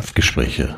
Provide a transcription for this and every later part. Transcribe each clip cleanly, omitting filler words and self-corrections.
Napfgespräche.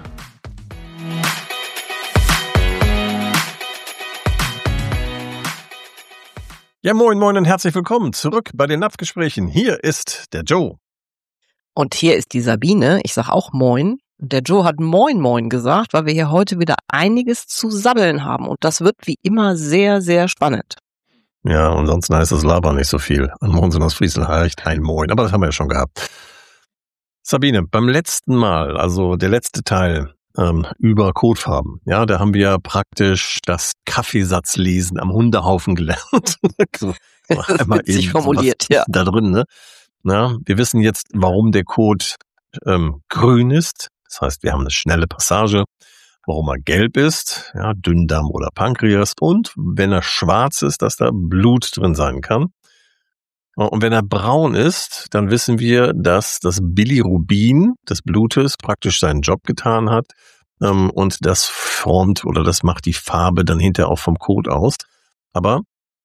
Ja, moin und herzlich willkommen zurück bei den Napfgesprächen. Hier ist der Joe. Und hier ist die Sabine. Ich sag auch moin. Und der Joe hat moin gesagt, weil wir hier heute wieder einiges zu sabbeln haben. Und das wird wie immer sehr, sehr spannend. Ja, ansonsten heißt das Laber nicht so viel. An Moin aus Friesland reicht ein Moin. Aber das haben wir ja schon gehabt. Sabine, beim letzten Mal, also der letzte Teil über Codefarben, ja, da haben wir praktisch das Kaffeesatzlesen am Hundehaufen gelernt. So, einmal witzig formuliert, ja. Da drin, ne? Na, wir wissen jetzt, warum der Code grün ist. Das heißt, wir haben eine schnelle Passage. Warum er gelb ist, ja, Dünndarm oder Pankreas. Und wenn er schwarz ist, dass da Blut drin sein kann. Und wenn er braun ist, dann wissen wir, dass das Bilirubin des Blutes praktisch seinen Job getan hat und das formt oder das macht die Farbe dann hinterher auch vom Kot aus. Aber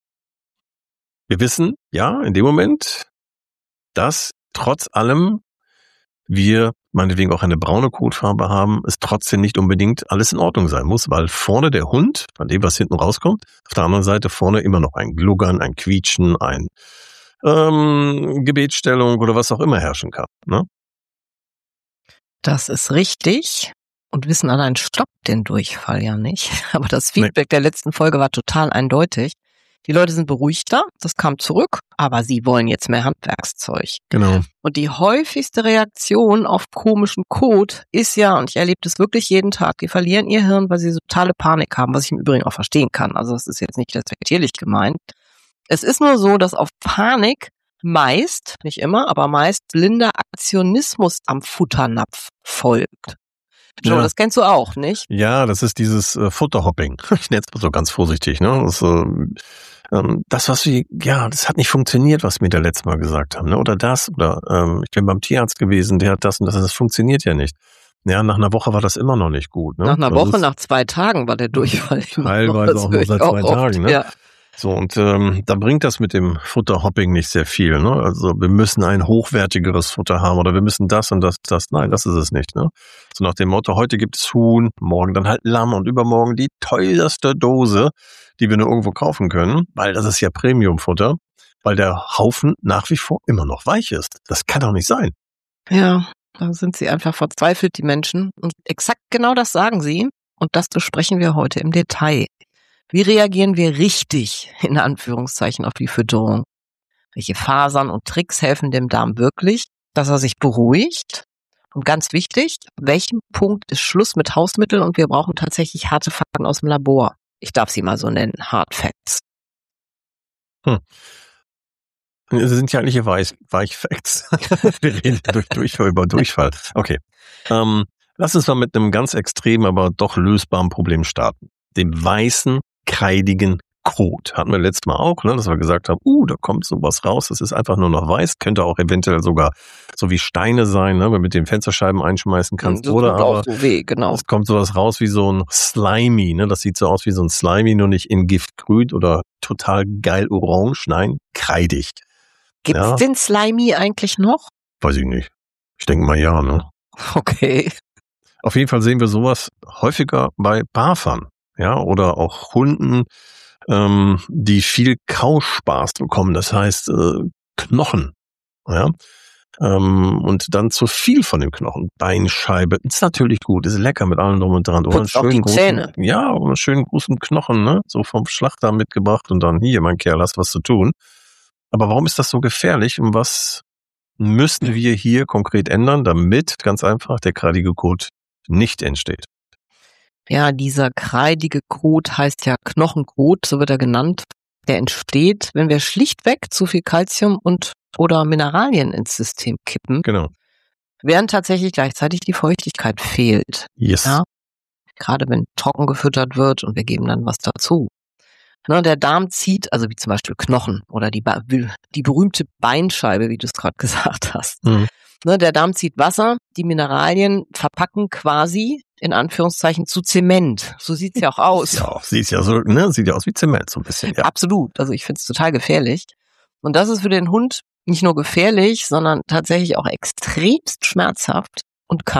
wir wissen, ja, in dem Moment, dass trotz allem wir meinetwegen auch eine braune Kotfarbe haben, es trotzdem nicht unbedingt alles in Ordnung sein muss, weil vorne der Hund, von dem was hinten rauskommt, auf der anderen Seite vorne immer noch ein Gluggern, ein Quietschen, ein Gebetsstellung oder was auch immer herrschen kann. Ne? Das ist richtig. Und Wissen allein stoppt den Durchfall ja nicht. Aber das Feedback der letzten Folge war total eindeutig. Die Leute sind beruhigter, das kam zurück, aber sie wollen jetzt mehr Handwerkszeug. Genau. Und die häufigste Reaktion auf komischen Code ist ja, und ich erlebe das wirklich jeden Tag, die verlieren ihr Hirn, weil sie so totale Panik haben, was ich im Übrigen auch verstehen kann. Also das ist jetzt nicht respektierlich gemeint. Es ist nur so, dass auf Panik meist, nicht immer, aber meist blinder Aktionismus am Futternapf folgt. Joe, Ja. Das kennst du auch, nicht? Ja, das ist dieses Futterhopping. Ich nenne es mal so ganz vorsichtig. Ne? Das, was wir, ja, das hat nicht funktioniert, was wir da letztes Mal gesagt haben. Ne? Oder das, oder ich bin beim Tierarzt gewesen, der hat das und das funktioniert ja nicht. Ja, nach einer Woche war das immer noch nicht gut. Ne? Nach einer Woche, nach 2 Tagen war der Durchfall. Teilweise auch nur seit 2 Tagen. Ne? Ja. So, und da bringt das mit dem Futterhopping nicht sehr viel. Ne? Also wir müssen ein hochwertigeres Futter haben oder wir müssen das und das. Nein, das ist es nicht. Ne? So nach dem Motto, heute gibt es Huhn, morgen dann halt Lamm und übermorgen die teuerste Dose, die wir nur irgendwo kaufen können, weil das ist ja Premiumfutter, weil der Haufen nach wie vor immer noch weich ist. Das kann doch nicht sein. Ja, da sind sie einfach verzweifelt, die Menschen. Und exakt genau das sagen sie. Und das besprechen wir heute im Detail. Wie reagieren wir richtig, in Anführungszeichen, auf die Fütterung? Welche Fasern und Tricks helfen dem Darm wirklich, dass er sich beruhigt? Und ganz wichtig, ab welchem Punkt ist Schluss mit Hausmitteln und wir brauchen tatsächlich harte Fakten aus dem Labor? Ich darf sie mal so nennen, Hard Facts. Das sind ja eigentlich Weichfacts. Wir reden über Durchfall. Okay. Lass uns mal mit einem ganz extremen, aber doch lösbaren Problem starten. Dem weißen, kreidigen Kot. Hatten wir letztes Mal auch, ne, dass wir gesagt haben, da kommt sowas raus, das ist einfach nur noch weiß, könnte auch eventuell sogar so wie Steine sein, ne, wenn du mit den Fensterscheiben einschmeißen kannst. Das oder tut aber auch so weh, genau. es kommt sowas raus wie so ein Slimy, ne, das sieht so aus wie so ein Slimy, nur nicht in Giftgrün oder total geil orange, nein, kreidig. Gibt's den Slimy eigentlich noch? Weiß ich nicht. Ich denke mal ja, ne. Okay. Auf jeden Fall sehen wir sowas häufiger bei Barfern. Ja, oder auch Hunden, die viel Kauspaß bekommen, das heißt Knochen, ja, und dann zu viel von dem Knochen, Beinscheibe, ist natürlich gut, ist lecker mit allem drum und dran. Oder einen schönen Zähne. Ja, oder einen schönen großen Knochen, ne, so vom Schlachter mitgebracht und dann hier, mein Kerl, hast was zu tun. Aber warum ist das so gefährlich und was müssen wir hier konkret ändern, damit ganz einfach der kreidige Kot nicht entsteht? Ja, dieser kreidige Kot heißt ja Knochenkot, so wird er genannt. Der entsteht, wenn wir schlichtweg zu viel Calcium oder Mineralien ins System kippen. Genau. Während tatsächlich gleichzeitig die Feuchtigkeit fehlt. Yes. Ja? Gerade wenn trocken gefüttert wird und wir geben dann was dazu. Ne, der Darm zieht, also wie zum Beispiel Knochen oder die berühmte Beinscheibe, wie du es gerade gesagt hast. Mhm. Ne, der Darm zieht Wasser, die Mineralien verpacken quasi in Anführungszeichen zu Zement. So sieht's ja auch aus. Ja, sieht ja aus wie Zement so ein bisschen. Ja. Absolut. Also ich finde es total gefährlich. Und das ist für den Hund nicht nur gefährlich, sondern tatsächlich auch extremst schmerzhaft und kann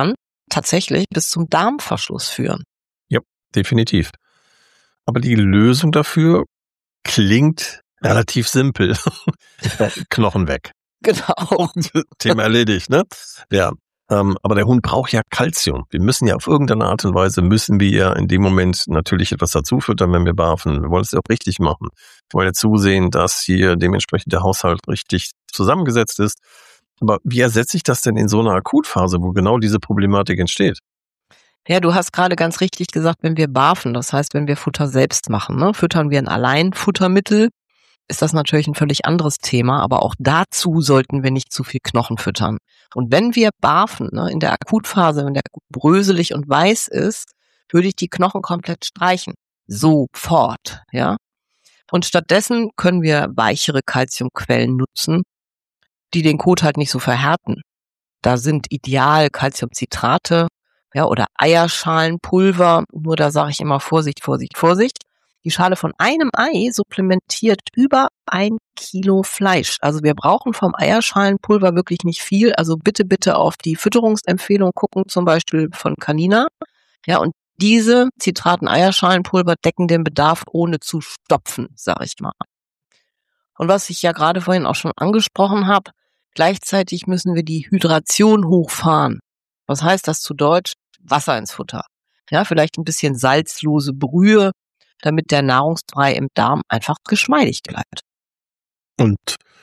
tatsächlich bis zum Darmverschluss führen. Ja, definitiv. Aber die Lösung dafür klingt relativ simpel. Knochen weg. Genau. Thema erledigt, ne? Ja. Aber der Hund braucht ja Kalzium. Wir müssen ja auf irgendeine Art und Weise, müssen wir ja in dem Moment natürlich etwas dazu füttern, wenn wir barfen. Wir wollen es ja auch richtig machen. Wir wollen ja zusehen, dass hier dementsprechend der Haushalt richtig zusammengesetzt ist. Aber wie ersetze ich das denn in so einer Akutphase, wo genau diese Problematik entsteht? Ja, du hast gerade ganz richtig gesagt, wenn wir barfen, das heißt, wenn wir Futter selbst machen, ne? Füttern wir ein Alleinfuttermittel, ist das natürlich ein völlig anderes Thema, aber auch dazu sollten wir nicht zu viel Knochen füttern. Und wenn wir barfen, ne, in der Akutphase, wenn der bröselig und weiß ist, würde ich die Knochen komplett streichen. Sofort, ja. Und stattdessen können wir weichere Calciumquellen nutzen, die den Kot halt nicht so verhärten. Da sind ideal Calciumcitrate, ja, oder Eierschalenpulver. Nur da sage ich immer Vorsicht, Vorsicht, Vorsicht. Die Schale von einem Ei supplementiert über 1 Kilo Fleisch. Also wir brauchen vom Eierschalenpulver wirklich nicht viel. Also bitte auf die Fütterungsempfehlung gucken, zum Beispiel von Canina. Ja, und diese Zitraten-Eierschalenpulver decken den Bedarf ohne zu stopfen, sage ich mal. Und was ich ja gerade vorhin auch schon angesprochen habe, gleichzeitig müssen wir die Hydration hochfahren. Was heißt das zu Deutsch? Wasser ins Futter. Ja, vielleicht ein bisschen salzlose Brühe, damit der Nahrungsbrei im Darm einfach geschmeidig bleibt. Und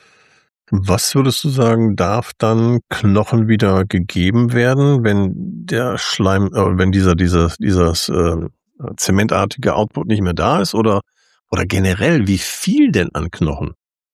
was würdest du sagen, darf dann Knochen wieder gegeben werden, wenn der Schleim, wenn dieses zementartige Output nicht mehr da ist, oder generell, wie viel denn an Knochen?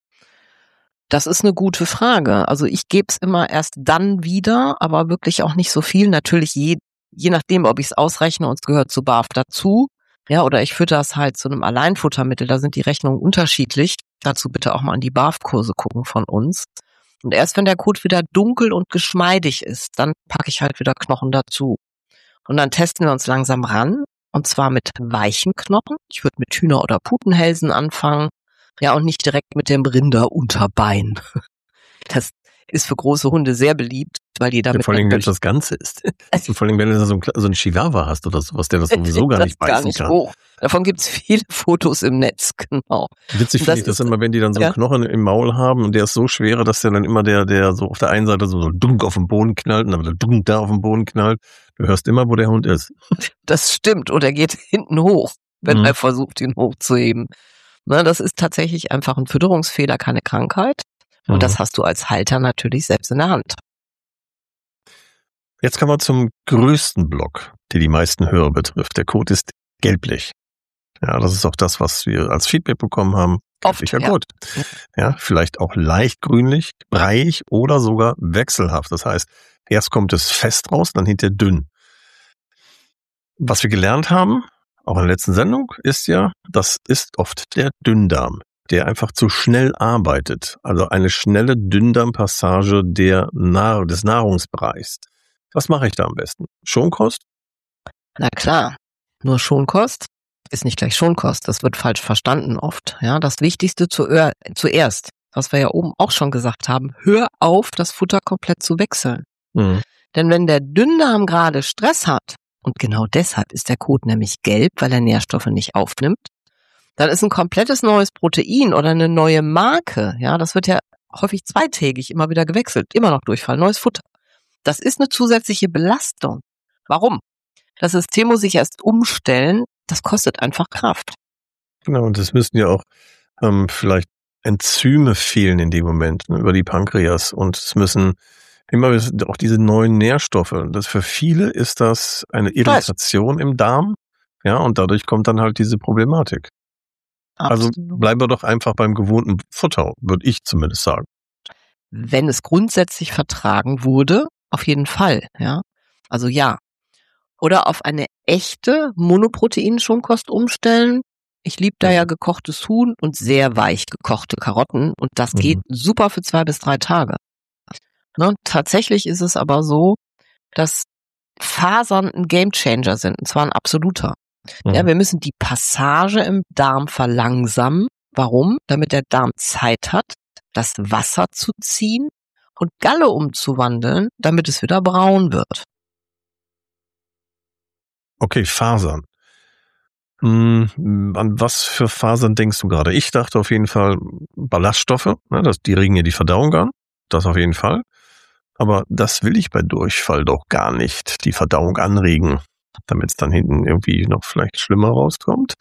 Das ist eine gute Frage. Also ich gebe es immer erst dann wieder, aber wirklich auch nicht so viel. Natürlich je nachdem, ob ich es ausrechne und es gehört zu BAF dazu. Ja, oder ich fütter es halt zu einem Alleinfuttermittel, da sind die Rechnungen unterschiedlich. Dazu bitte auch mal an die BAF-Kurse gucken von uns. Und erst wenn der Kot wieder dunkel und geschmeidig ist, dann packe ich halt wieder Knochen dazu. Und dann testen wir uns langsam ran, und zwar mit weichen Knochen. Ich würde mit Hühner- oder Putenhälsen anfangen. Ja, und nicht direkt mit dem Rinderunterbein. Das ist für große Hunde sehr beliebt, weil die damit... Vor allem, wenn es das Ganze ist. Vor allem, wenn du so ein Chihuahua hast oder sowas, der das sowieso gar nicht beißen kann. Hoch. Davon gibt's viele Fotos im Netz, genau. Witzig finde ich das immer, wenn die dann so einen Knochen im Maul haben und der ist so schwer, dass der dann immer der so auf der einen Seite so dunk auf den Boden knallt und dann wieder dunk da auf den Boden knallt. Du hörst immer, wo der Hund ist. Das stimmt. Und er geht hinten hoch, wenn er versucht, ihn hochzuheben. Na, das ist tatsächlich einfach ein Fütterungsfehler, keine Krankheit. Und das hast du als Halter natürlich selbst in der Hand. Jetzt kommen wir zum größten Block, der die meisten Hörer betrifft. Der Kot ist gelblich. Ja, das ist auch das, was wir als Feedback bekommen haben. Gelblicher Kot. Ja, vielleicht auch leicht grünlich, breiig oder sogar wechselhaft. Das heißt, erst kommt es fest raus, dann hinterher dünn. Was wir gelernt haben, auch in der letzten Sendung, ist ja, das ist oft der Dünndarm, der einfach zu schnell arbeitet. Also eine schnelle Dünndarmpassage des Nahrungsbereichs. Was mache ich da am besten? Schonkost? Na klar, nur Schonkost ist nicht gleich Schonkost. Das wird falsch verstanden oft. Ja, das Wichtigste zuerst, was wir ja oben auch schon gesagt haben, hör auf, das Futter komplett zu wechseln. Denn wenn der Dünndarm gerade Stress hat, und genau deshalb ist der Kot nämlich gelb, weil er Nährstoffe nicht aufnimmt, dann ist ein komplettes neues Protein oder eine neue Marke, ja, das wird ja häufig zweitägig immer wieder gewechselt, immer noch Durchfall, neues Futter. Das ist eine zusätzliche Belastung. Warum? Das System muss sich erst umstellen, das kostet einfach Kraft. Genau, und es müssen ja auch vielleicht Enzyme fehlen in dem Moment, ne, über die Pankreas, und es müssen immer auch diese neuen Nährstoffe. Das für viele ist das eine Irritation im Darm, ja, und dadurch kommt dann halt diese Problematik. Absolut. Also bleiben wir doch einfach beim gewohnten Futter, würde ich zumindest sagen. Wenn es grundsätzlich vertragen wurde, auf jeden Fall, ja. Also ja. Oder auf eine echte Monoprotein-Schonkost umstellen. Ich liebe da ja gekochtes Huhn und sehr weich gekochte Karotten, und das geht super für 2 bis 3 Tage. Ne? Tatsächlich ist es aber so, dass Fasern ein Gamechanger sind, und zwar ein absoluter. Ja, wir müssen die Passage im Darm verlangsamen. Warum? Damit der Darm Zeit hat, das Wasser zu ziehen und Galle umzuwandeln, damit es wieder braun wird. Okay, Fasern. An was für Fasern denkst du gerade? Ich dachte auf jeden Fall Ballaststoffe, ne, die regen ja die Verdauung an, das auf jeden Fall. Aber das will ich bei Durchfall doch gar nicht, die Verdauung anregen, damit es dann hinten irgendwie noch vielleicht schlimmer rauskommt.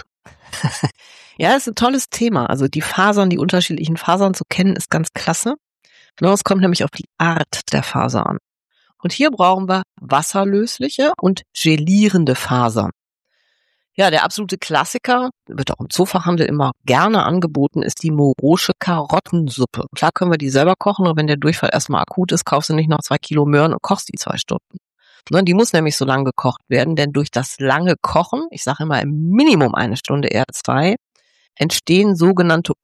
Ja, ist ein tolles Thema. Also die unterschiedlichen Fasern zu kennen, ist ganz klasse. Genau, es kommt nämlich auf die Art der Faser an. Und hier brauchen wir wasserlösliche und gelierende Fasern. Ja, der absolute Klassiker, wird auch im Zoofachhandel immer gerne angeboten, ist die Morosche Karottensuppe. Klar können wir die selber kochen, aber wenn der Durchfall erstmal akut ist, kaufst du nicht noch 2 Kilo Möhren und kochst die 2 Stunden. Ne, die muss nämlich so lange gekocht werden, denn durch das lange Kochen, ich sage immer im Minimum 1 Stunde, eher 2, entstehen sogenannte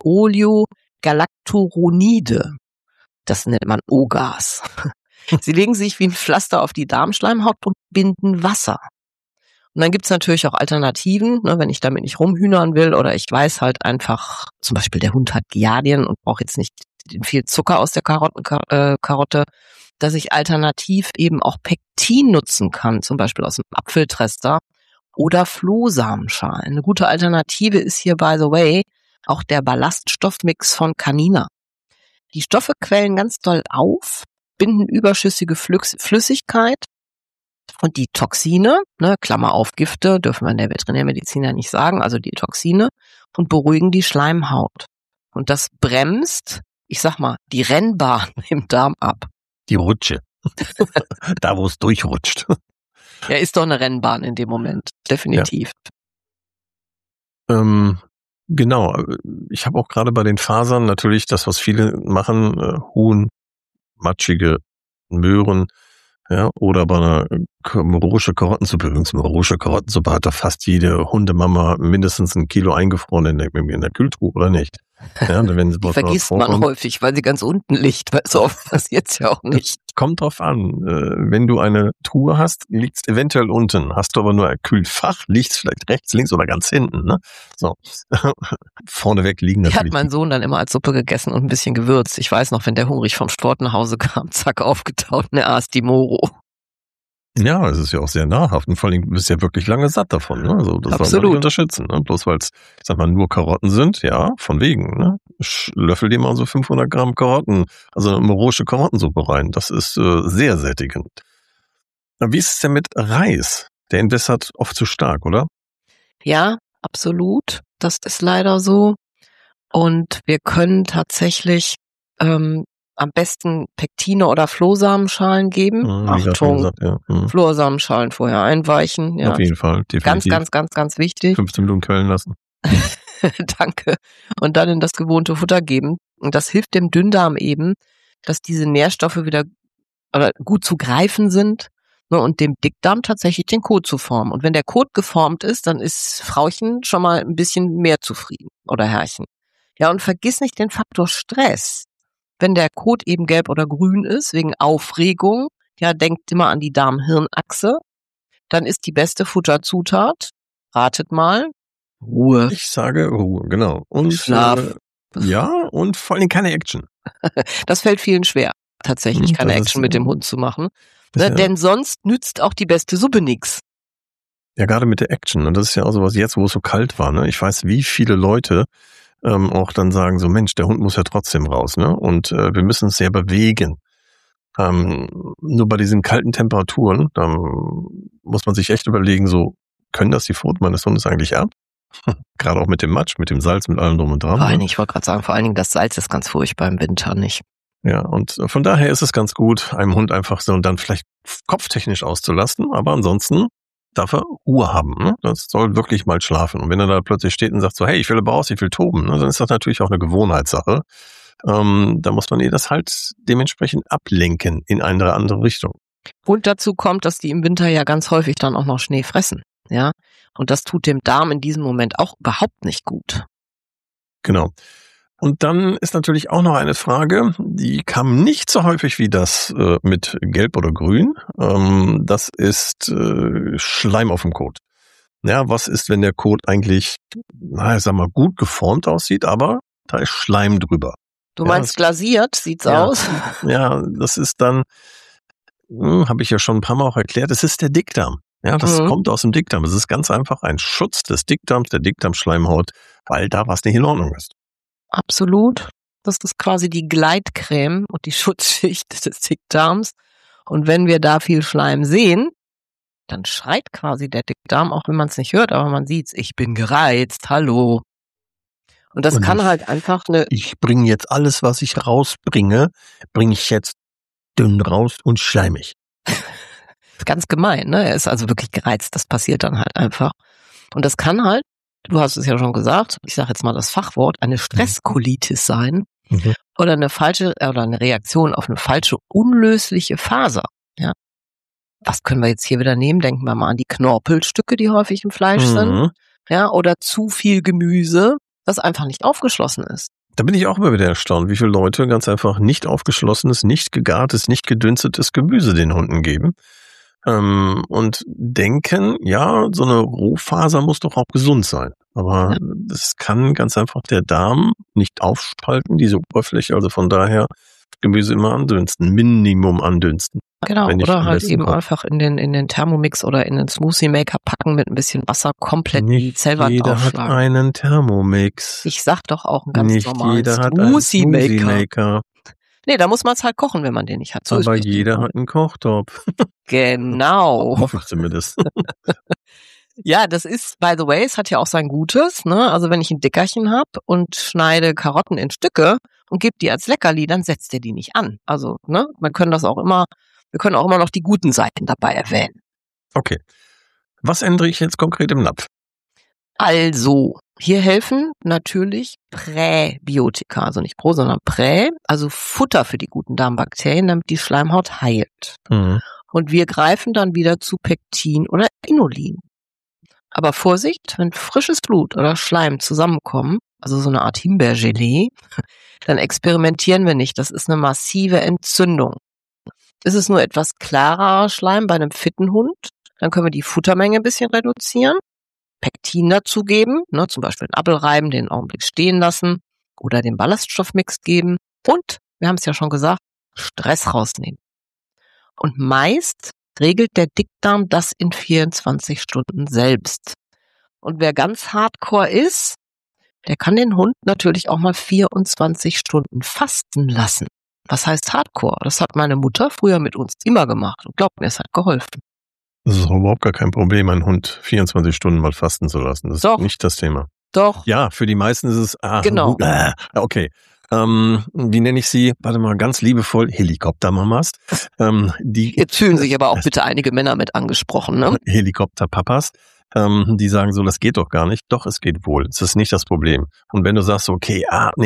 Oleogalacturonide. Das nennt man O-Gas. Sie legen sich wie ein Pflaster auf die Darmschleimhaut und binden Wasser. Und dann gibt's natürlich auch Alternativen, ne, wenn ich damit nicht rumhühnern will oder ich weiß halt einfach, zum Beispiel der Hund hat Giardien und braucht jetzt nicht viel Zucker aus der Karotte, dass ich alternativ eben auch Pektin nutzen kann, zum Beispiel aus dem Apfeltrester oder Flohsamenschalen. Eine gute Alternative ist hier, by the way, auch der Ballaststoffmix von Canina. Die Stoffe quellen ganz doll auf, binden überschüssige Flüssigkeit und die Toxine, ne, Klammer auf Gifte, dürfen wir in der Veterinärmedizin ja nicht sagen, also die Toxine, und beruhigen die Schleimhaut. Und das bremst, ich sag mal, die Rennbahn im Darm ab. Die Rutsche. Da, wo es durchrutscht. Ja, ist doch eine Rennbahn in dem Moment, definitiv. Ja. Genau, ich habe auch gerade bei den Fasern natürlich das, was viele machen, Huhn, matschige Möhren, ja, oder bei einer Morosche Karottensuppe. Übrigens, Morosche Karottensuppe hat doch fast jede Hundemama mindestens 1 Kilo eingefroren in der Kühltruhe, oder nicht? Ja, wenn die vergisst man häufig, weil sie ganz unten liegt, weil so oft passiert's ja auch nicht. Kommt drauf an. Wenn du eine Truhe hast, liegt's eventuell unten. Hast du aber nur ein Kühlfach, liegt's vielleicht rechts, links oder ganz hinten. Ne? So. Vorneweg liegen natürlich. Die hat mein Sohn dann immer als Suppe gegessen und ein bisschen gewürzt. Ich weiß noch, wenn der hungrig vom Sport nach Hause kam, zack, aufgetaut, ne, aß die Moro. Ja, es ist ja auch sehr nahrhaft und vor allem bist du ja wirklich lange satt davon. Ne? Also das soll man nicht unterschätzen. Ne? Bloß weil es, ich sag mal, nur Karotten sind, ja, von wegen. Ne? Löffel dir mal so 500 Gramm Karotten, also eine morosche Karottensuppe rein. Das ist sehr sättigend. Wie ist es denn mit Reis? Der entwässert oft zu stark, oder? Ja, absolut. Das ist leider so. Und wir können tatsächlich am besten Pektine oder Flohsamenschalen geben. Achtung, Flohsamenschalen vorher einweichen. Ja. Auf jeden Fall, definitiv. Ganz wichtig. 15 Minuten quellen lassen. Danke. Und dann in das gewohnte Futter geben. Und das hilft dem Dünndarm eben, dass diese Nährstoffe wieder gut zu greifen sind, ne, und dem Dickdarm tatsächlich den Kot zu formen. Und wenn der Kot geformt ist, dann ist Frauchen schon mal ein bisschen mehr zufrieden oder Herrchen. Ja, und vergiss nicht den Faktor Stress. Wenn der Kot eben gelb oder grün ist, wegen Aufregung, ja, denkt immer an die Darm-Hirn-Achse, dann ist die beste Futterzutat, ratet mal, Ruhe. Ich sage Ruhe, genau. Und Schlaf. Ja, und vor allem keine Action. Das fällt vielen schwer, tatsächlich keine Action mit dem Hund zu machen. Ne, denn sonst nützt auch die beste Suppe nichts. Ja, gerade mit der Action. Und das ist ja auch sowas jetzt, wo es so kalt war. Ne? Ich weiß, wie viele Leute auch dann sagen so, Mensch, der Hund muss ja trotzdem raus, ne? Und wir müssen uns sehr bewegen. Nur bei diesen kalten Temperaturen, muss man sich echt überlegen, so, können das die Pfoten meines Hundes eigentlich ab? Gerade auch mit dem Matsch, mit dem Salz, mit allem drum und dran. Ich wollte gerade sagen, vor allen Dingen das Salz ist ganz furchtbar im Winter, nicht? Ja, und von daher ist es ganz gut, einem Hund einfach so und dann vielleicht kopftechnisch auszulasten, aber ansonsten darf er Ruhe haben. Ne? Das soll wirklich mal schlafen. Und wenn er da plötzlich steht und sagt so, hey, ich will aber raus, ich will toben, ne? Dann ist das natürlich auch eine Gewohnheitssache. Da muss man das halt dementsprechend ablenken in eine andere Richtung. Und dazu kommt, dass die im Winter ja ganz häufig dann auch noch Schnee fressen. Ja, und das tut dem Darm in diesem Moment auch überhaupt nicht gut. Genau. Und dann ist natürlich auch noch eine Frage, die kam nicht so häufig wie das mit Gelb oder Grün. Das ist Schleim auf dem Kot. Ja, was ist, wenn der Kot eigentlich, ich sag mal, gut geformt aussieht, aber da ist Schleim drüber. Du meinst glasiert, sieht's aus? Ja, das ist dann, habe ich ja schon ein paar Mal auch erklärt, es ist der Dickdarm. Ja, das kommt aus dem Dickdarm. Es ist ganz einfach ein Schutz des Dickdarms, der Dickdarmschleimhaut, weil da was nicht in Ordnung ist. Absolut. Das ist quasi die Gleitcreme und die Schutzschicht des Dickdarms. Und wenn wir da viel Schleim sehen, dann schreit quasi der Dickdarm, auch wenn man es nicht hört, aber man sieht's. Ich bin gereizt, hallo. Und das kann halt einfach Ich bringe jetzt alles, was ich rausbringe, bringe ich jetzt dünn raus und schleimig. Ganz gemein, ne? Er ist also wirklich gereizt. Das passiert dann halt einfach. Und das kann halt, du hast es ja schon gesagt, ich sage jetzt mal das Fachwort, eine Stresskolitis sein oder eine Reaktion auf eine falsche unlösliche Faser. Ja. Was können wir jetzt hier wieder nehmen? Denken wir mal an die Knorpelstücke, die häufig im Fleisch sind. Ja, oder zu viel Gemüse, das einfach nicht aufgeschlossen ist. Da bin ich auch immer wieder erstaunt, wie viele Leute ganz einfach nicht aufgeschlossenes, nicht gegartes, nicht gedünstetes Gemüse den Hunden geben. Und denken, ja, so eine Rohfaser muss doch auch gesund sein. Aber das kann ganz einfach der Darm nicht aufspalten, diese Oberfläche. Also von daher Gemüse immer andünsten, Minimum andünsten. Genau, oder halt eben einfach in den Thermomix oder in den Smoothie Maker packen mit ein bisschen Wasser, komplett die Zellwand jeder aufschlagen. Hat einen Thermomix. Ich sag doch auch einen ganz Nicht normalen jeder hat einen Smoothie Maker. Maker. Nee, da muss man es halt kochen, wenn man den nicht hat. So aber ist jeder hat einen Kochtopf. Genau. Hoffe ich zumindest. Ja, das ist, by the way, es hat ja auch sein Gutes, ne? Also wenn ich ein Dickerchen habe und schneide Karotten in Stücke und gebe die als Leckerli, dann setzt ihr die nicht an. Also, ne? Wir können auch immer noch die guten Seiten dabei erwähnen. Okay. Was ändere ich jetzt konkret im Napf? Also, hier helfen natürlich Präbiotika, also nicht Pro, sondern Prä, also Futter für die guten Darmbakterien, damit die Schleimhaut heilt. Und wir greifen dann wieder zu Pektin oder Inulin. Aber Vorsicht, wenn frisches Blut oder Schleim zusammenkommen, also so eine Art Himbeergelee, dann experimentieren wir nicht. Das ist eine massive Entzündung. Ist es nur etwas klarer Schleim bei einem fitten Hund, dann können wir die Futtermenge ein bisschen reduzieren, Pektin dazugeben, ne, zum Beispiel einen Apfel reiben, den Augenblick stehen lassen oder den Ballaststoffmix geben und, wir haben es ja schon gesagt, Stress rausnehmen. Und meist regelt der Dickdarm das in 24 Stunden selbst. Und wer ganz hardcore ist, der kann den Hund natürlich auch mal 24 Stunden fasten lassen. Was heißt hardcore? Das hat meine Mutter früher mit uns immer gemacht und glaubt mir, es hat geholfen. Das ist überhaupt gar kein Problem, einen Hund 24 Stunden mal fasten zu lassen. Das ist nicht das Thema. Doch. Ja, für die meisten ist es, genau. Okay. Wie nenne ich sie? Warte mal, ganz liebevoll, Helikoptermamas. Jetzt fühlen sich aber auch bitte einige Männer mit angesprochen, ne? Helikopterpapas. Die sagen so, das geht doch gar nicht. Doch, es geht wohl. Das ist nicht das Problem. Und wenn du sagst, okay,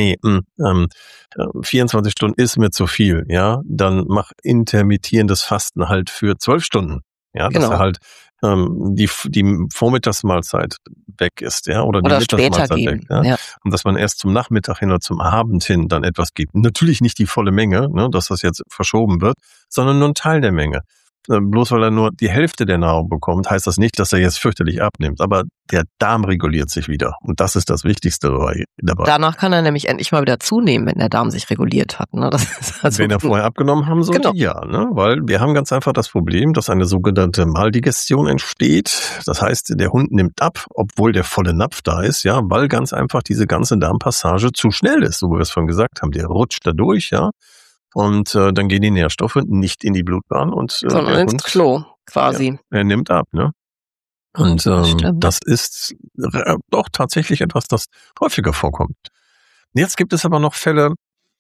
24 Stunden ist mir zu viel, ja, dann mach intermittierendes Fasten halt für 12 Stunden. Ja, dass er halt die Vormittagsmahlzeit weg ist, ja, oder die Mittagsmahlzeit weg, ja? Und dass man erst zum Nachmittag hin oder zum Abend hin dann etwas gibt. Natürlich nicht die volle Menge, ne, dass das jetzt verschoben wird, sondern nur ein Teil der Menge. Bloß weil er nur die Hälfte der Nahrung bekommt, heißt das nicht, dass er jetzt fürchterlich abnimmt. Aber der Darm reguliert sich wieder. Und das ist das Wichtigste dabei. Danach kann er nämlich endlich mal wieder zunehmen, wenn der Darm sich reguliert hat. Ne? Das ist also wenn er vorher abgenommen haben sollte, genau. Ja. Ne? Weil wir haben ganz einfach das Problem, dass eine sogenannte Maldigestion entsteht. Das heißt, der Hund nimmt ab, obwohl der volle Napf da ist, ja, weil ganz einfach diese ganze Darmpassage zu schnell ist, so wie wir es vorhin gesagt haben. Der rutscht da durch, ja. Und dann gehen die Nährstoffe nicht in die Blutbahn und sondern ins Klo quasi. Ja, er nimmt ab, ne? Und das ist doch tatsächlich etwas, das häufiger vorkommt. Jetzt gibt es aber noch Fälle,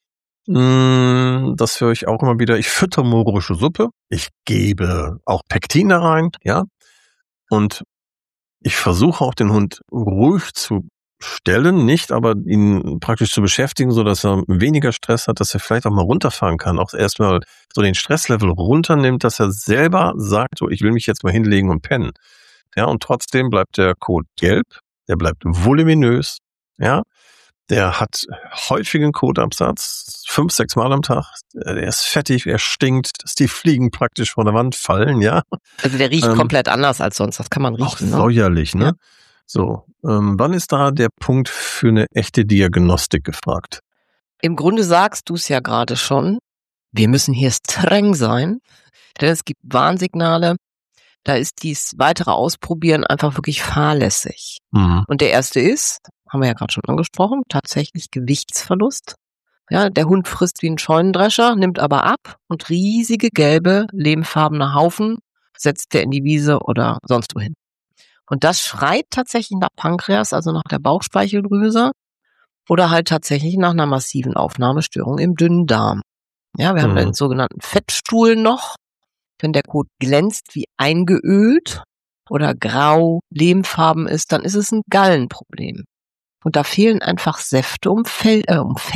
das höre ich auch immer wieder, ich fütter morische Suppe, ich gebe auch Pektin da rein, ja, und ich versuche auch den Hund ruhig zu stellen, nicht, aber ihn praktisch zu beschäftigen, so dass er weniger Stress hat, dass er vielleicht auch mal runterfahren kann, auch erstmal so den Stresslevel runternimmt, dass er selber sagt, so, ich will mich jetzt mal hinlegen und pennen. Ja, und trotzdem bleibt der Kot gelb, der bleibt voluminös, ja, der hat häufigen Kotabsatz, 5-6 Mal am Tag, der ist fettig, er stinkt, dass die Fliegen praktisch von der Wand fallen, ja. Also der riecht komplett anders als sonst, das kann man riechen. Auch säuerlich, ne? Ja. So, wann ist da der Punkt für eine echte Diagnostik gefragt? Im Grunde sagst du es ja gerade schon, wir müssen hier streng sein, denn es gibt Warnsignale, da ist dies weitere Ausprobieren einfach wirklich fahrlässig. Mhm. Und der erste ist, haben wir ja gerade schon angesprochen, tatsächlich Gewichtsverlust. Ja, der Hund frisst wie ein Scheunendrescher, nimmt aber ab und riesige gelbe, lehmfarbene Haufen setzt er in die Wiese oder sonst wohin. Und das schreit tatsächlich nach Pankreas, also nach der Bauchspeicheldrüse oder halt tatsächlich nach einer massiven Aufnahmestörung im Dünndarm. Ja, wir haben den sogenannten Fettstuhl noch. Wenn der Kot glänzt wie eingeölt oder grau, lehmfarben ist, dann ist es ein Gallenproblem. Und da fehlen einfach Säfte um Fett.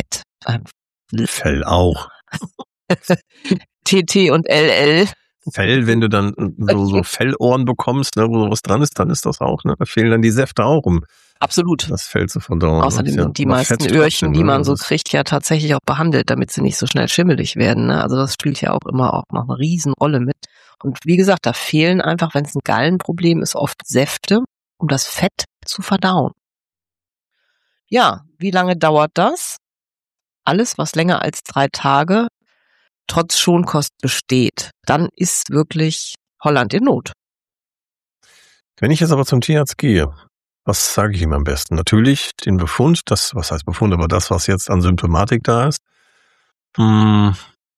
Fell auch. TT und LL. Fell, wenn du dann so Fellohren bekommst, ne, wo sowas dran ist, dann ist das auch, ne? Da fehlen dann die Säfte auch, um Absolut. das Fell zu verdauen. Außerdem sind die meisten Öhrchen, die man so kriegt, ja tatsächlich auch behandelt, damit sie nicht so schnell schimmelig werden. Ne? Also das spielt ja auch immer auch noch eine Riesenrolle mit. Und wie gesagt, da fehlen einfach, wenn es ein Gallenproblem ist, oft Säfte, um das Fett zu verdauen. Ja, wie lange dauert das? Alles, was länger als 3 Tage trotz Schonkost besteht, dann ist wirklich Holland in Not. Wenn ich jetzt aber zum Tierarzt gehe, was sage ich ihm am besten? Natürlich den Befund, was heißt Befund, aber das, was jetzt an Symptomatik da ist. Und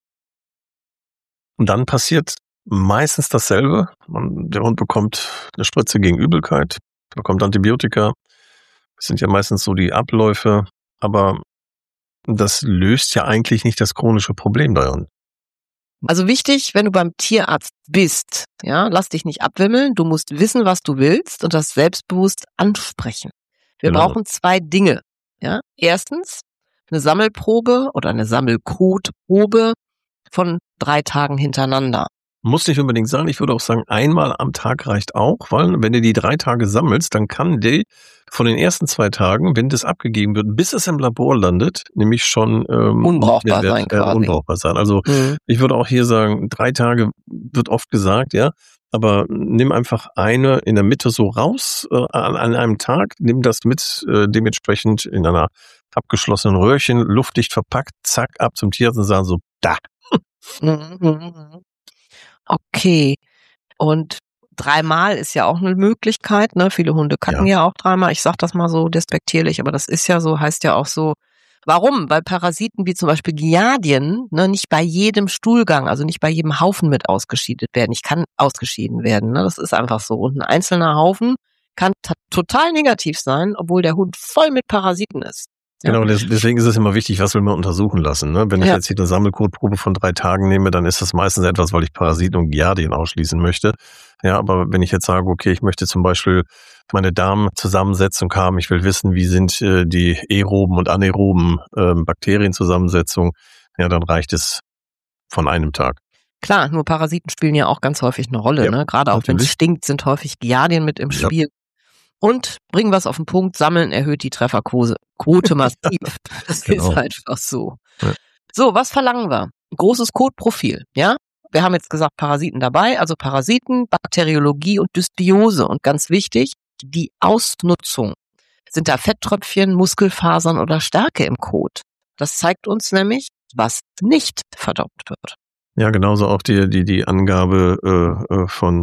dann passiert meistens dasselbe. Der Hund bekommt eine Spritze gegen Übelkeit, bekommt Antibiotika. Das sind ja meistens so die Abläufe, aber das löst ja eigentlich nicht das chronische Problem daran. Also wichtig, wenn du beim Tierarzt bist, ja, lass dich nicht abwimmeln, du musst wissen, was du willst und das selbstbewusst ansprechen. Wir brauchen 2 Dinge, ja. Erstens eine Sammelprobe oder eine Sammelkotprobe von 3 Tagen hintereinander. Muss nicht unbedingt sein. Ich würde auch sagen, einmal am Tag reicht auch, weil wenn du die 3 Tage sammelst, dann kann die von den ersten 2 Tagen, wenn das abgegeben wird, bis es im Labor landet, nämlich schon unbrauchbar sein quasi. Unbrauchbar sein. Also ich würde auch hier sagen, 3 Tage wird oft gesagt, ja, aber nimm einfach eine in der Mitte so raus an einem Tag, nimm das mit dementsprechend in einer abgeschlossenen Röhrchen, luftdicht verpackt, zack, ab zum Tierarzt und sagen so, da. Okay, und 3-mal ist ja auch eine Möglichkeit, ne? Viele Hunde kacken ja auch 3-mal. Ich sag das mal so despektierlich, aber das ist ja so, heißt ja auch so. Warum? Weil Parasiten wie zum Beispiel Giardien, ne, nicht bei jedem Stuhlgang, also nicht bei jedem Haufen mit ausgeschieden werden. Ich kann ausgeschieden werden, ne? Das ist einfach so. Und ein einzelner Haufen kann total negativ sein, obwohl der Hund voll mit Parasiten ist. Ja. Genau, deswegen ist es immer wichtig, was will man untersuchen lassen. Ne? Wenn ich jetzt hier eine Sammelkotprobe von 3 Tagen nehme, dann ist das meistens etwas, weil ich Parasiten und Giardien ausschließen möchte. Ja, aber wenn ich jetzt sage, okay, ich möchte zum Beispiel meine Darmzusammensetzung haben, ich will wissen, wie sind die aeroben und anaeroben Bakterienzusammensetzung, ja, dann reicht es von einem Tag. Klar, nur Parasiten spielen ja auch ganz häufig eine Rolle. Ne? Gerade auch wenn es stinkt, sind häufig Giardien mit im Spiel. Und bringen wir es auf den Punkt, sammeln erhöht die Trefferquote massiv. Das ist einfach so. Ja. So, was verlangen wir? Großes Kotprofil, ja? Wir haben jetzt gesagt, Parasiten dabei, also Parasiten, Bakteriologie und Dysbiose. Und ganz wichtig, die Ausnutzung. Sind da Fetttröpfchen, Muskelfasern oder Stärke im Kot? Das zeigt uns nämlich, was nicht verdaut wird. Ja, genauso auch die Angabe von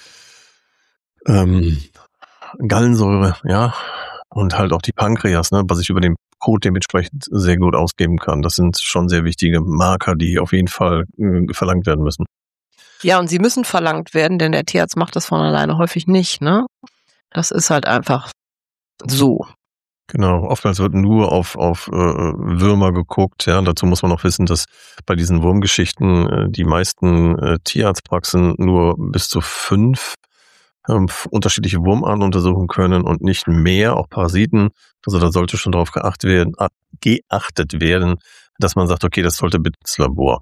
Gallensäure, ja, und halt auch die Pankreas, ne, was ich über den Kot dementsprechend sehr gut ausgeben kann. Das sind schon sehr wichtige Marker, die auf jeden Fall verlangt werden müssen. Ja, und sie müssen verlangt werden, denn der Tierarzt macht das von alleine häufig nicht, ne? Das ist halt einfach so. Genau, oftmals wird nur auf Würmer geguckt, ja, dazu muss man auch wissen, dass bei diesen Wurmgeschichten die meisten Tierarztpraxen nur bis zu 5 unterschiedliche Wurmarten untersuchen können und nicht mehr, auch Parasiten. Also da sollte schon darauf geachtet werden, dass man sagt, okay, das sollte bitte ins Labor.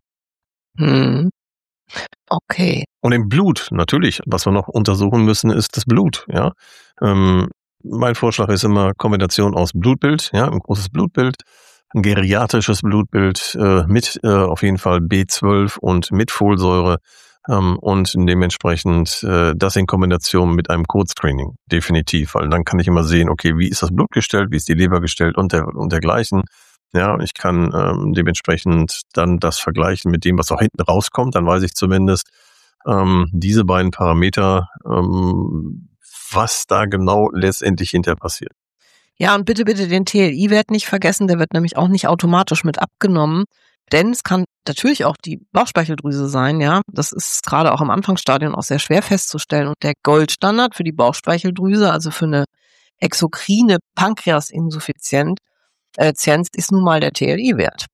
Okay. Und im Blut, natürlich, was wir noch untersuchen müssen, ist das Blut, ja. Mein Vorschlag ist immer Kombination aus Blutbild, ja, ein großes Blutbild, ein geriatrisches Blutbild mit auf jeden Fall B12 und mit Folsäure. Und dementsprechend das in Kombination mit einem Kotscreening, definitiv, weil dann kann ich immer sehen, okay, wie ist das Blut gestellt, wie ist die Leber gestellt und dergleichen. Ja, ich kann dementsprechend dann das vergleichen mit dem, was auch hinten rauskommt, dann weiß ich zumindest, Diese beiden Parameter, was da genau letztendlich hinterher passiert. Ja, und bitte den TLI-Wert nicht vergessen, der wird nämlich auch nicht automatisch mit abgenommen, denn es kann natürlich auch die Bauchspeicheldrüse sein, ja. Das ist gerade auch im Anfangsstadium auch sehr schwer festzustellen. Und der Goldstandard für die Bauchspeicheldrüse, also für eine exokrine Pankreasinsuffizienz, ist nun mal der TLI-Wert.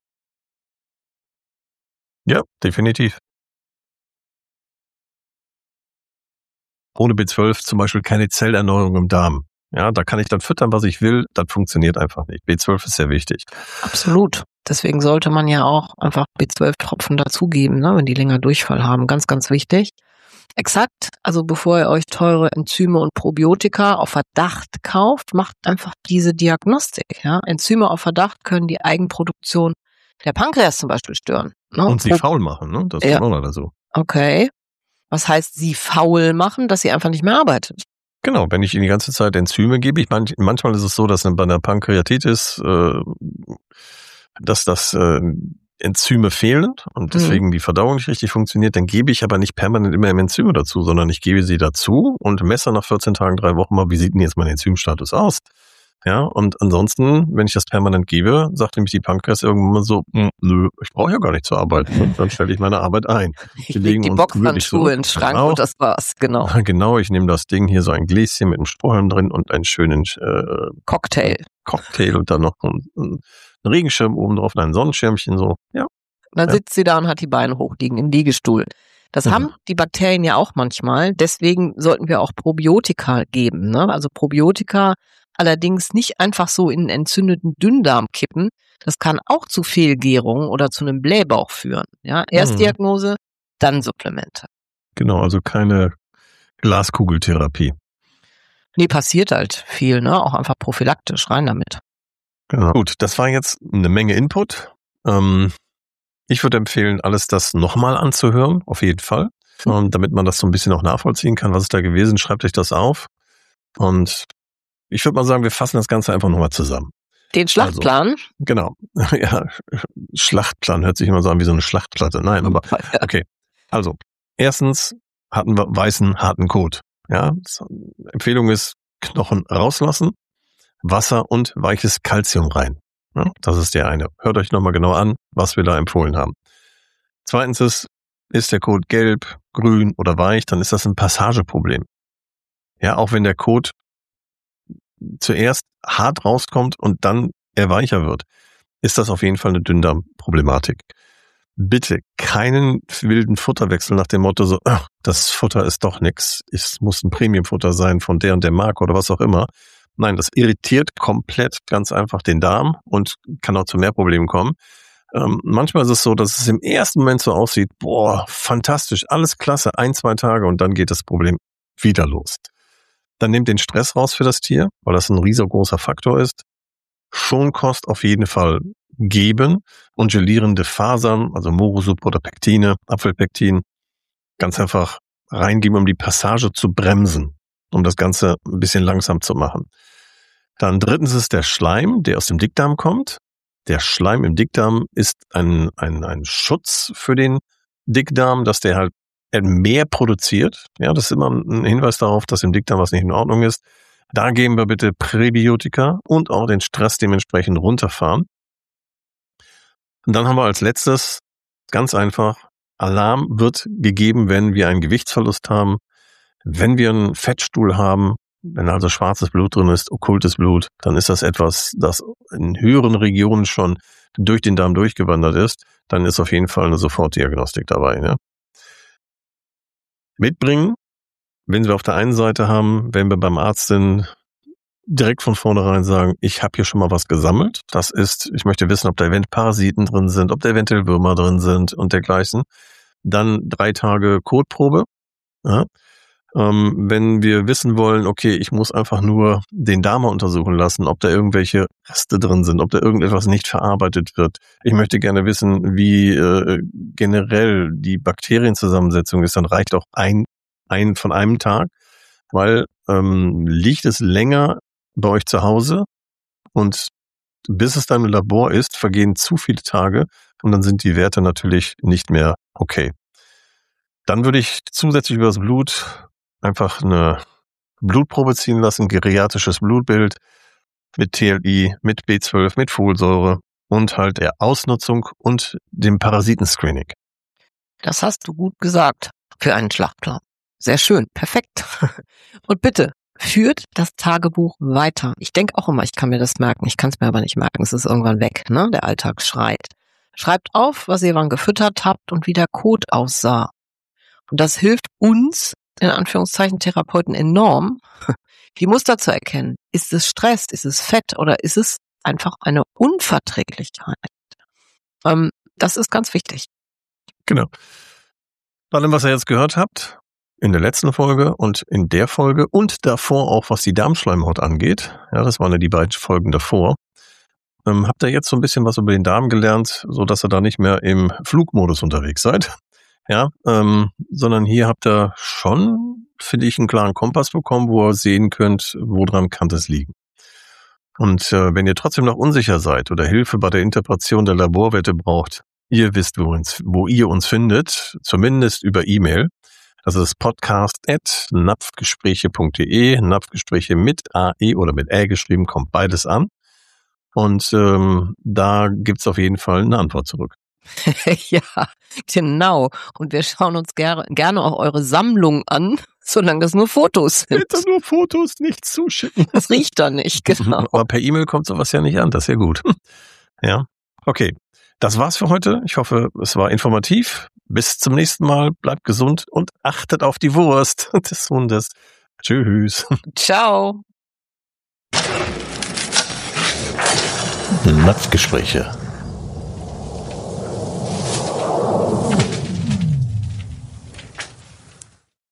Ja, definitiv. Ohne B12 zum Beispiel keine Zellerneuerung im Darm. Ja, da kann ich dann füttern, was ich will. Das funktioniert einfach nicht. B12 ist sehr wichtig. Absolut. Deswegen sollte man ja auch einfach B12-Tropfen dazugeben, ne, wenn die länger Durchfall haben. Ganz, ganz wichtig. Exakt. Also bevor ihr euch teure Enzyme und Probiotika auf Verdacht kauft, macht einfach diese Diagnostik. Ja. Enzyme auf Verdacht können die Eigenproduktion der Pankreas zum Beispiel stören. Ne? Und sie faul machen, ne? Das kommt auch noch dazu. Okay. Was heißt sie faul machen? Dass sie einfach nicht mehr arbeitet. Genau, wenn ich ihnen die ganze Zeit Enzyme gebe, manchmal ist es so, dass bei einer Pankreatitis, dass das Enzyme fehlen und deswegen die Verdauung nicht richtig funktioniert, dann gebe ich aber nicht permanent immer Enzyme dazu, sondern ich gebe sie dazu und messe nach 14 Tagen, 3 Wochen mal, wie sieht denn jetzt mein Enzymstatus aus? Ja, und ansonsten, wenn ich das permanent gebe, sagt nämlich die Pankreas irgendwann mal so, nö, ich brauche ja gar nicht zur Arbeit. Und dann stelle ich meine Arbeit ein. Ich lege die Boxhandschuhe in den Schrank und das war's, genau. Genau, ich nehme das Ding hier, so ein Gläschen mit einem Strohhalm drin und einen schönen Cocktail und dann noch einen Regenschirm oben drauf und ein Sonnenschirmchen, so, ja. Dann sitzt sie da und hat die Beine hochliegen im Liegestuhl. Das haben die Bakterien ja auch manchmal. Deswegen sollten wir auch Probiotika geben, ne? Also Probiotika allerdings nicht einfach so in einen entzündeten Dünndarm kippen. Das kann auch zu Fehlgärung oder zu einem Blähbauch führen. Ja, erst Diagnose, dann Supplemente. Genau, also keine Glaskugeltherapie. Nee, passiert halt viel, ne? Auch einfach prophylaktisch, rein damit. Genau. Gut, das war jetzt eine Menge Input. Ich würde empfehlen, alles das nochmal anzuhören, auf jeden Fall. Damit man das so ein bisschen auch nachvollziehen kann, was ist da gewesen, schreibt euch das auf. Und ich würde mal sagen, wir fassen das Ganze einfach nochmal zusammen. Den Schlachtplan? Also, genau. Ja, Schlachtplan hört sich immer so an wie so eine Schlachtplatte. Nein, aber okay. Also, erstens hatten wir weißen, harten Kot. Ja, Empfehlung ist, Knochen rauslassen, Wasser und weiches Kalzium rein. Ja, das ist der eine. Hört euch nochmal genau an, was wir da empfohlen haben. Zweitens ist der Kot gelb, grün oder weich, dann ist das ein Passageproblem. Ja, auch wenn der Kot zuerst hart rauskommt und dann er weicher wird, ist das auf jeden Fall eine Dünndarmproblematik. Bitte keinen wilden Futterwechsel nach dem Motto so, das Futter ist doch nix, es muss ein Premiumfutter sein von der und der Marke oder was auch immer. Nein, das irritiert komplett ganz einfach den Darm und kann auch zu mehr Problemen kommen. Manchmal ist es so, dass es im ersten Moment so aussieht, boah, fantastisch, alles klasse, 1-2 Tage und dann geht das Problem wieder los. Dann nehmt den Stress raus für das Tier, weil das ein riesengroßer Faktor ist. Schonkost auf jeden Fall geben und gelierende Fasern, also Morosuppe oder Pektine, Apfelpektin, ganz einfach reingeben, um die Passage zu bremsen, um das Ganze ein bisschen langsam zu machen. Dann drittens ist der Schleim, der aus dem Dickdarm kommt. Der Schleim im Dickdarm ist ein Schutz für den Dickdarm, dass der halt mehr produziert. Ja, das ist immer ein Hinweis darauf, dass im Dickdarm was nicht in Ordnung ist. Da geben wir bitte Präbiotika und auch den Stress dementsprechend runterfahren. Und dann haben wir als letztes ganz einfach, Alarm wird gegeben, wenn wir einen Gewichtsverlust haben, wenn wir einen Fettstuhl haben, wenn also schwarzes Blut drin ist, okkultes Blut, dann ist das etwas, das in höheren Regionen schon durch den Darm durchgewandert ist, dann ist auf jeden Fall eine Sofortdiagnostik dabei. Ne? Mitbringen, wenn wir auf der einen Seite haben, wenn wir beim Arzt sind, direkt von vornherein sagen, ich habe hier schon mal was gesammelt. Das ist, ich möchte wissen, ob da eventuell Parasiten drin sind, ob da eventuell Würmer drin sind und dergleichen. Dann 3 Tage Kotprobe. Ja. Wenn wir wissen wollen, okay, ich muss einfach nur den Darm untersuchen lassen, ob da irgendwelche Reste drin sind, ob da irgendetwas nicht verarbeitet wird. Ich möchte gerne wissen, wie generell die Bakterienzusammensetzung ist, dann reicht auch ein von einem Tag, weil liegt es länger bei euch zu Hause und bis es dann im Labor ist, vergehen zu viele Tage und dann sind die Werte natürlich nicht mehr okay. Dann würde ich zusätzlich über das Blut einfach eine Blutprobe ziehen lassen, geriatrisches Blutbild mit TLI, mit B12, mit Folsäure und halt der Ausnutzung und dem Parasitenscreening. Das hast du gut gesagt für einen Schlachtplan. Sehr schön, perfekt. Und bitte, führt das Tagebuch weiter. Ich denke auch immer, ich kann mir das merken. Ich kann es mir aber nicht merken. Es ist irgendwann weg, ne? Der Alltag schreit. Schreibt auf, was ihr wann gefüttert habt und wie der Kot aussah. Und das hilft uns, in Anführungszeichen Therapeuten, enorm, die Muster zu erkennen. Ist es Stress? Ist es Fett? Oder ist es einfach eine Unverträglichkeit? Das ist ganz wichtig. Genau. Bei allem, was ihr jetzt gehört habt, in der letzten Folge und in der Folge und davor auch, was die Darmschleimhaut angeht, ja, das waren ja die beiden Folgen davor, habt ihr jetzt so ein bisschen was über den Darm gelernt, so dass ihr da nicht mehr im Flugmodus unterwegs seid, ja, sondern hier habt ihr schon, finde ich, einen klaren Kompass bekommen, wo ihr sehen könnt, woran kann das liegen. Und wenn ihr trotzdem noch unsicher seid oder Hilfe bei der Interpretation der Laborwerte braucht, ihr wisst, wo ihr uns findet, zumindest über E-Mail. Das ist podcast@napfgespräche.de. Napfgespräche mit AE oder mit Ä geschrieben, kommt beides an. Und da gibt's auf jeden Fall eine Antwort zurück. Ja, genau. Und wir schauen uns gerne auch eure Sammlung an, solange das nur Fotos sind. Bitte nur Fotos, nicht zuschicken. Das riecht da nicht, genau. Aber per E-Mail kommt sowas ja nicht an, das ist ja gut. Ja, okay. Das war's für heute. Ich hoffe, es war informativ. Bis zum nächsten Mal. Bleibt gesund und achtet auf die Wurst des Hundes. Tschüss. Ciao. Napfgespräche.